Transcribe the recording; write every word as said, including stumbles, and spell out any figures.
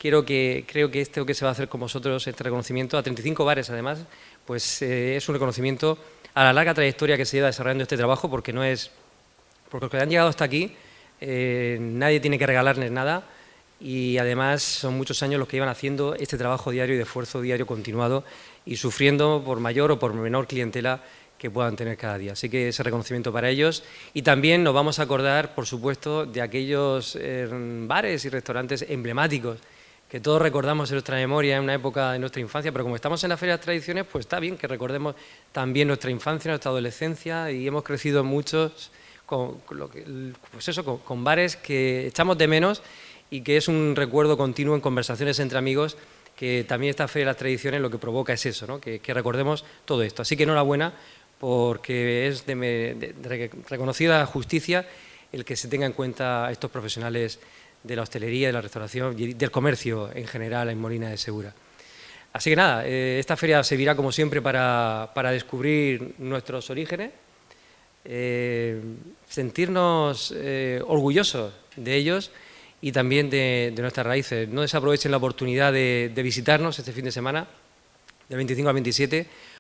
quiero que, creo que esto que se va a hacer con vosotros, este reconocimiento, a treinta y cinco bares además, pues eh, es un reconocimiento a la larga trayectoria que se lleva desarrollando este trabajo, porque no es, porque los que han llegado hasta aquí, eh, nadie tiene que regalarles nada, y además son muchos años los que llevan haciendo este trabajo diario y de esfuerzo diario continuado y sufriendo por mayor o por menor clientela que puedan tener cada día. Así que ese reconocimiento para ellos. Y también nos vamos a acordar, por supuesto, de aquellos eh, bares y restaurantes emblemáticos que todos recordamos en nuestra memoria en una época de nuestra infancia, pero como estamos en la Feria de las Tradiciones, pues está bien que recordemos también nuestra infancia, nuestra adolescencia, y hemos crecido muchos con, con, lo que, pues eso, con, con bares que echamos de menos y que es un recuerdo continuo en conversaciones entre amigos, que también esta Feria de las Tradiciones lo que provoca es eso, ¿no? que, que recordemos todo esto. Así que enhorabuena, porque es de, de, de reconocida justicia el que se tenga en cuenta a estos profesionales de la hostelería, de la restauración y del comercio en general en Molina de Segura. Así que nada, eh, esta feria servirá como siempre para, para descubrir nuestros orígenes, eh, sentirnos eh, orgullosos de ellos y también de, de nuestras raíces. No desaprovechen la oportunidad de, de visitarnos este fin de semana, del veinticinco al veintisiete,